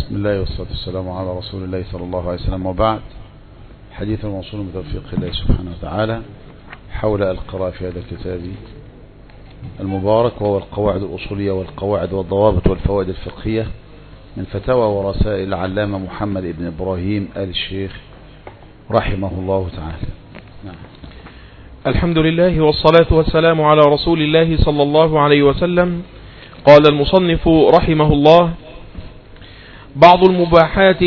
بسم الله والصلاة والسلام على رسول الله صلى الله عليه وسلم، وبعد. حديث موصول بتوفيق الله سبحانه وتعالى حول القراءة في هذا الكتاب المبارك، وهو القواعد الأصولية والقواعد والضوابط والفوائد الفقهية من فتاوى ورسائل العلامة محمد بن إبراهيم آل الشيخ رحمه الله تعالى. نعم. الحمد لله والصلاة والسلام على رسول الله صلى الله عليه وسلم. قال المصنف رحمه الله: بعض المباحات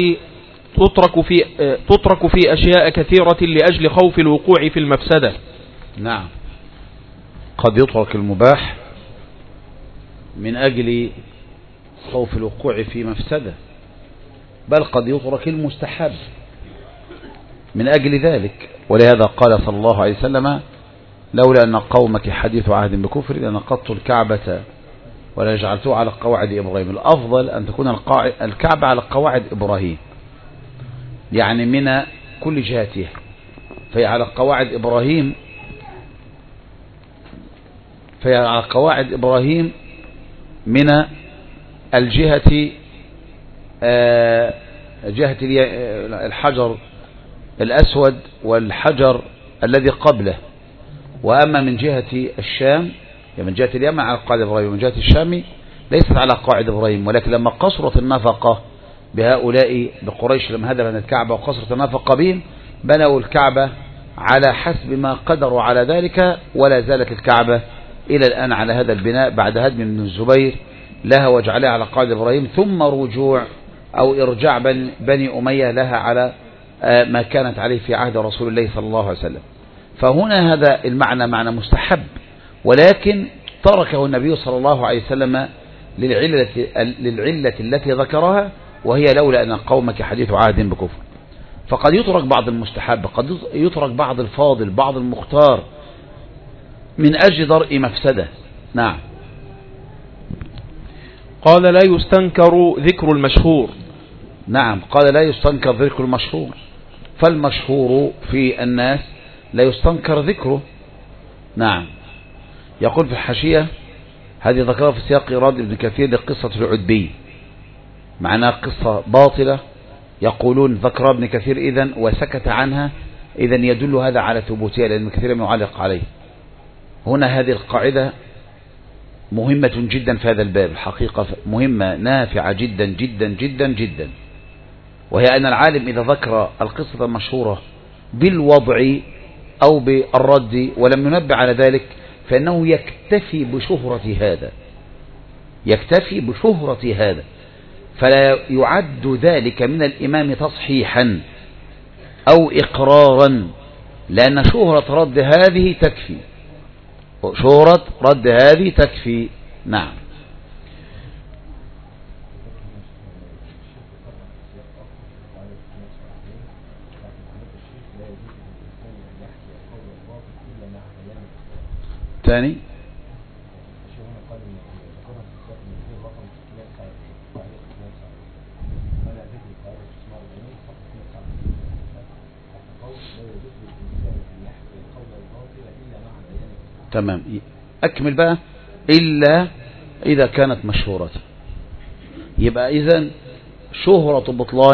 تترك في أشياء كثيرة لأجل خوف الوقوع في المفسدة. نعم، قد يترك المباح من أجل خوف الوقوع في مفسدة، بل قد يترك المستحب من أجل ذلك. ولهذا قال صلى الله عليه وسلم: لولا أن قومك حديث عهد بكفر لنقضت الكعبة ولا جعلته على قواعد إبراهيم. الأفضل أن تكون الكعبة على قواعد إبراهيم، يعني من كل جهاتها، فهي على قواعد إبراهيم، فهي على قواعد إبراهيم من الجهة جهة الحجر الأسود والحجر الذي قبله. وأما من جهة الشام، من جهة اليمن على قواعد إبراهيم، ومن جهة الشام ليست على قواعد إبراهيم. ولكن لما قصرت النفقة بهؤلاء بقريش، لما هدم الكعبة وقصرت النفقة بهم، بنوا الكعبة على حسب ما قدروا على ذلك، ولا زالت الكعبة إلى الآن على هذا البناء بعد هدم ابن الزبير لها وجعلها على قواعد إبراهيم، ثم رجوع أو إرجاع بني أمية لها على ما كانت عليه في عهد رسول الله صلى الله عليه وسلم. فهنا هذا المعنى معنى مستحب، ولكن تركه النبي صلى الله عليه وسلم للعلة التي ذكرها، وهي لولا أن قومك حديث عهد بكفر. فقد يترك بعض المستحب، قد يترك بعض الفاضل، بعض المختار، من أجل درء مفسدة. نعم. قال: لا يستنكر ذكر المشهور. نعم، قال: لا يستنكر ذكر المشهور، فالمشهور في الناس لا يستنكر ذكره. نعم. يقول في الحاشية: هذه ذكرها في سياق إيراد ابن كثير لقصة العتبي، معناها قصة باطلة. يقولون ذكر ابن كثير إذن وسكت عنها، إذن يدل هذا على ثبوتها، لأن ابن كثير يعلق عليه. هنا هذه القاعدة مهمة جدا في هذا الباب، الحقيقة مهمة نافعة جدا جدا جدا جدا، وهي أن العالم إذا ذكر القصة المشهورة بالوضع أو بالرد ولم ينبه على ذلك، فإنه يكتفي بشهرة هذا، فلا يعد ذلك من الإمام تصحيحا أو إقرارا، لأن شهرة رد هذه تكفي. نعم. ثاني تمام، أكمل بقى. إلا إذا كانت مشهورة، يبقى إذن شهرة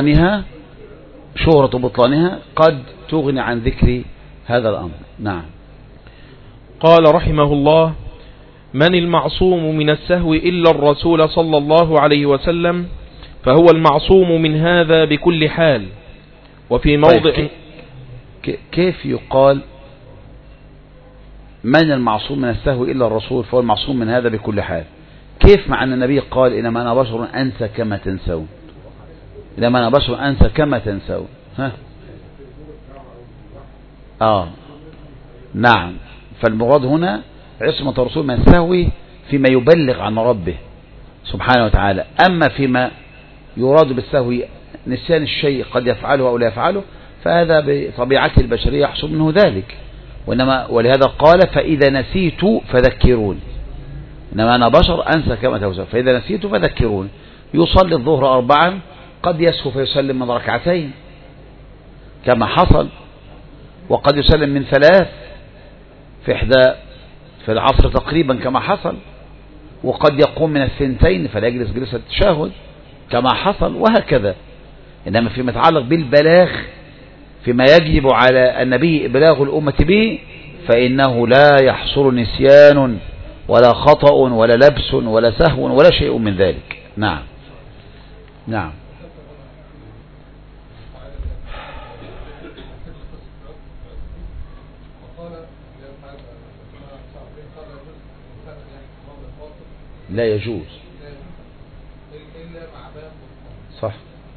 بطلانها قد تغني عن ذكر هذا الأمر. نعم. قال رحمه الله: من المعصوم من السهو إلا الرسول صلى الله عليه وسلم، فهو المعصوم من هذا بكل حال. وفي موضع كيف يقال من المعصوم من السهو إلا الرسول فهو المعصوم من هذا بكل حال؟ كيف مع أن النبي قال: إنما أنا بشر أنسى كما تنسون، إنما أنا بشر أنسى كما تنسون. نعم. فالمراد هنا عصمة الرسول من السهو فيما يبلغ عن ربه سبحانه وتعالى. أما فيما يراد بالسهو نسيان الشيء قد يفعله أو لا يفعله، فهذا بطبيعته البشرية يحصل منه ذلك. ولهذا قال: فإذا نسيت فذكرون، إنما أنا بشر أنسى كما تنسون، فإذا نسيت فذكرون. يصلي الظهر 4، قد يسهو فيسلم من 2 كما حصل، وقد يسلم من 3 في العصر تقريبا كما حصل، وقد يقوم من 2 فلا يجلس جلسة التشهد كما حصل وهكذا. إنما فيما يتعلق بالبلاغ، فيما يجب على النبي إبلاغ الأمة به، فإنه لا يحصل نسيان ولا خطأ ولا لبس ولا سهو ولا شيء من ذلك. نعم نعم. لا يجوز صح.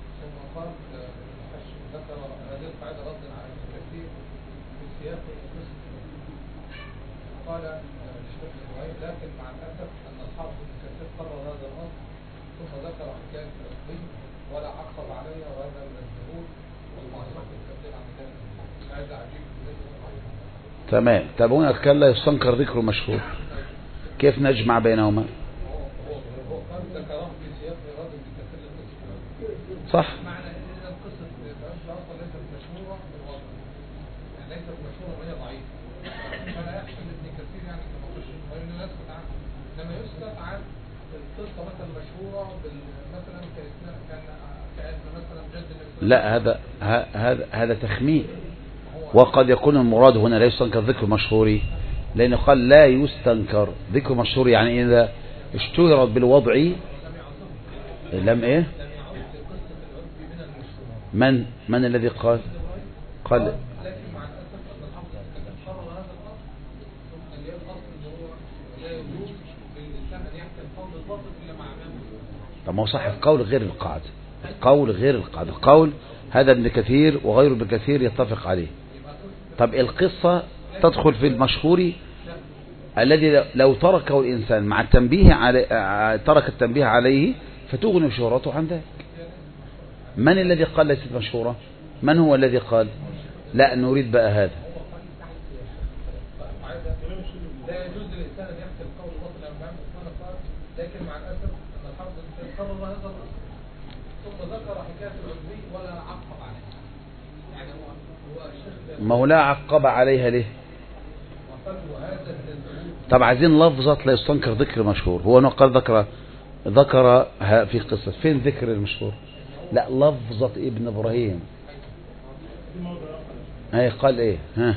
قال الشيخ إبراهيم لكن مع الأسف أن الحافظ ابن كثير قرر هذا النص ثم ذكر حكاية الأصلي ولا عقب عليها وهذا من الجهود والمعصية الكثير عن ذلك. هذا عجيب جدا. تمام. طب هنا كان لا يستنكر ذكره مشهور، كيف نجمع بينهما؟ هو قال ذكرهم في سياق إرادة ابن كثير للقصة. صح. معنى أن القصة أصلا ليست مشهورة بالواقع، يعني ليست مشهورة وهي ضعيفة. فلا يحسن ابن كثير يعني كما قلت وإنه يسكت عنه، لما يسكت عن القصة مثلا مشهورة مثلا كأن مثلا جد النبي. لا، هذا تخمين، وقد يكون المراد هنا لا يستنكر ذكر مشهور، لأنه قال لا يستنكر ذكر مشهور، يعني إذا اشتهرت بالوضع لم إيه؟ من الذي قال؟ قال طب ما هو صح، القول غير القاعدة، القول غير القاعدة، القول هذا ابن كثير وغير ابن كثير يتفق عليه. طب القصة تدخل في المشهور الذي لو تركه الإنسان مع التنبيه عليه، ترك التنبيه عليه فتغني شهرته عن ذلك. من الذي قال ليست مشهورة؟ من هو الذي قال؟ لا نريد بقى هذا. لا يجوز للإنسان أن يحكي القول باطلا أمام سبحانه، لكن مع الأسف أن الحافظ قرر هذا النص ثم ذكر حكاية العزي ولا عقب عليها. يعني هو الشيخ ما هو لا عقب عليها ليه؟ طب عايزين لفظة لا يستنكر ذكر مشهور. هو قال ذكر في قصة، فين ذكر المشهور؟ لا، لفظة ابن إبراهيم. هي قال ايه؟ ها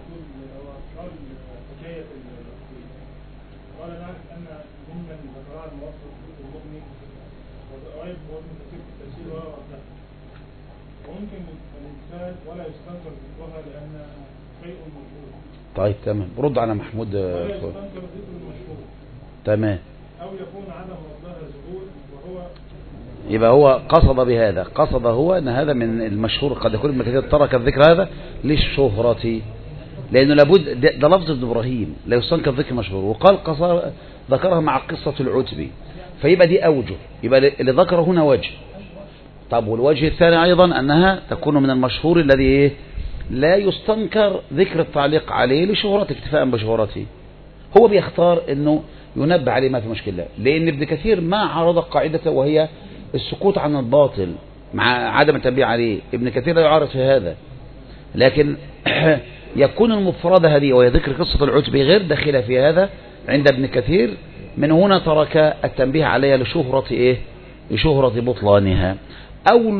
ولا يستنكر ذكرها لأن شيء مشهور. طيب تمام، رد على محمود. ولا يستنكر ذكر المشهور. تمام. أو يكون عدم ربها ظهور وهو يبقى هو قصد بهذا، قصد هو أن هذا من المشهور، قد يكون ابن كثير ترك الذكر هذا للشهرة، لأنه لابد ده لفظ ابن إبراهيم لا يستنكر ذكر مشهور، وقال ذكرها مع قصة العتبي، فيبقى دي أوجه، يبقى اللي ذكر هنا وجه. طب والوجه الثاني أيضا أنها تكون من المشهور الذي إيه؟ لا يستنكر ذكر التعليق عليه لشهرته، اكتفاء بشهرته. هو بيختار أنه ينبه عليه، ما في مشكلة، لأن ابن كثير ما عرض قاعدته وهي السكوت عن الباطل مع عدم التنبيه عليه. ابن كثير لا يعارض في هذا، لكن يكون المفردة هذه وهي ذكر قصة العتبي غير داخلة في هذا عند ابن كثير. من هنا ترك التنبيه عليها لشهرة إيه؟ لشهرة بطلانها، أو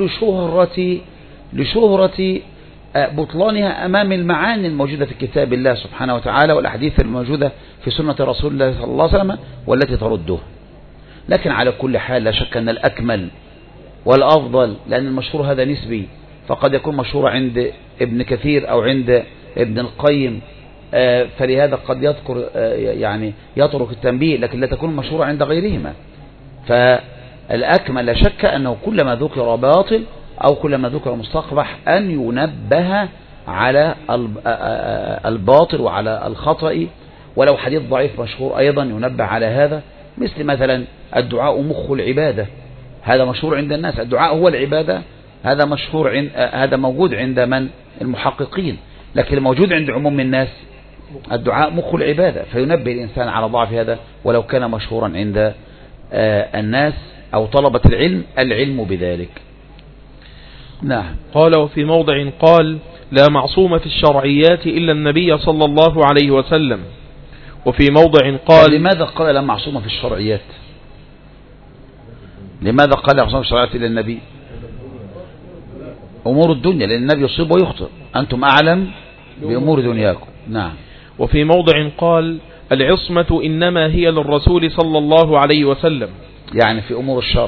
لشهرة بطلانها أمام المعاني الموجودة في كتاب الله سبحانه وتعالى والأحاديث الموجودة في سنة رسول الله صلى الله عليه وسلم والتي ترده. لكن على كل حال لا شك أن الأكمل والأفضل، لأن المشهور هذا نسبي، فقد يكون مشهور عند ابن كثير أو عند ابن القيم، فلهذا قد يذكر يعني يترك التنبيه، لكن لا تكون مشهورة عند غيرهما. فالأكمل لا شك أنه كلما ذكر باطل أو كلما ذكر مستقبح أن ينبه على الباطل وعلى الخطأ، ولو حديث ضعيف مشهور أيضا ينبه على هذا، مثل مثلا الدعاء مخ العبادة، هذا مشهور عند الناس، الدعاء هو العبادة، هذا مشهور هذا موجود عند من؟ المحققين، لكن الموجود عند عموم الناس الدعاء مخ العبادة، فينبه الإنسان على ضعف هذا ولو كان مشهورا عند الناس أو طلبة العلم بذلك. نعم. قال وفي موضع قال لا معصوم في الشرعيات إلا النبي صلى الله عليه وسلم. وفي موضع قال لماذا قال لا معصوم في الشرعيات؟ لماذا قال أقسام الشرعية إلى النبي؟ أمور الدنيا، لأن النبي يصيب ويخطئ، أنتم أعلم بأمور دنياكم. نعم. وفي موضع قال العصمة إنما هي للرسول صلى الله عليه وسلم، يعني في أمور الشرع.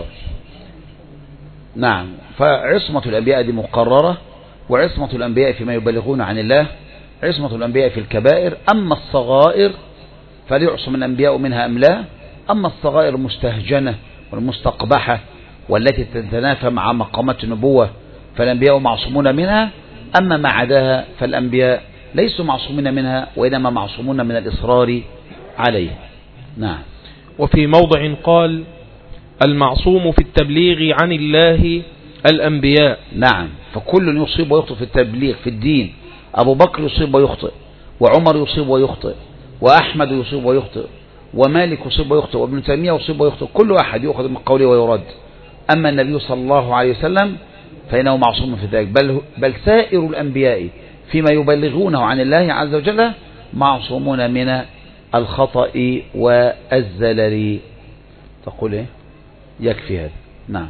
نعم. فعصمة الأنبياء دي مقررة، وعصمة الأنبياء فيما يبلغون عن الله، عصمة الأنبياء في الكبائر. أما الصغائر فليعصم الأنبياء منها أم لا. أما الصغائر المستهجنة والمستقبحة والتي تتنافى مع مقامات النبوة فالأنبياء معصومون منها. أما ما عداها فالأنبياء ليسوا معصومين منها، وإنما معصومون من الإصرار عليه. نعم. وفي موضع قال المعصوم في التبليغ عن الله الأنبياء. نعم. فكل يصيب ويخطئ في التبليغ في الدين. أبو بكر يصيب ويخطئ، وعمر يصيب ويخطئ، وأحمد يصيب ويخطئ، ومالك يصيب ويخطئ، وابن تيمية يصيب ويخطئ، كل واحد يأخذ من قوله ويرد. أما النبي صلى الله عليه وسلم فإنه معصوم في ذلك، بل سائر الأنبياء فيما يبلغونه عن الله عز وجل معصومون من الخطأ والزلل. تقول إيه؟ يكفي هذا. نعم.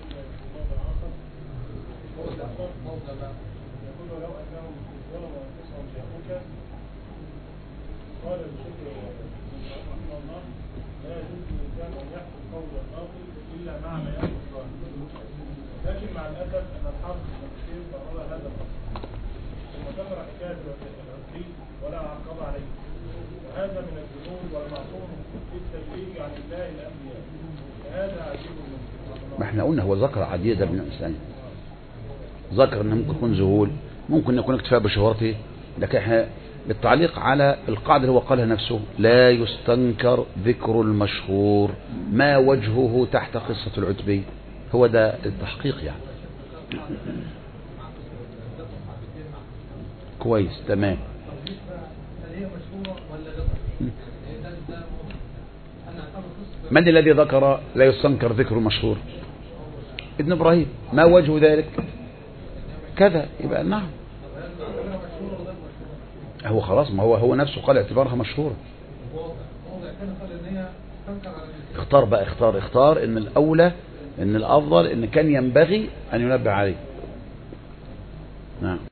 لكن مع الأسف أن الحرب والتفسير ضرر هذا الأصل ومكبر حكاية العسري ولا عقب عليه، وهذا من الذنوب والمعصوم في التبليغ عن الله الأنبياء، فهذا عجيب منه. ما احنا قلنا هو ذكر عديدة من الإنسان، ذكر أنه ممكن يكون ذهول، ممكن يكون اكتفاء بشهرته، لكن احنا بالتعليق على القاعدة اللي هو قالها نفسه لا يستنكر ذكر المشهور ما وجهه تحت قصة العتبي، هو ده التحقيق يعني. كويس تمام. من الذي ذكر لا يستنكر ذكر المشهور؟ ابن إبراهيم. ما وجه ذلك؟ كذا. يبقى نعم، هو خلاص، ما هو نفسه قال اعتبارها مشهورة. اختار بقى، اختار ان الأولى، ان الأفضل، ان كان ينبغي أن ينبه عليه. نعم.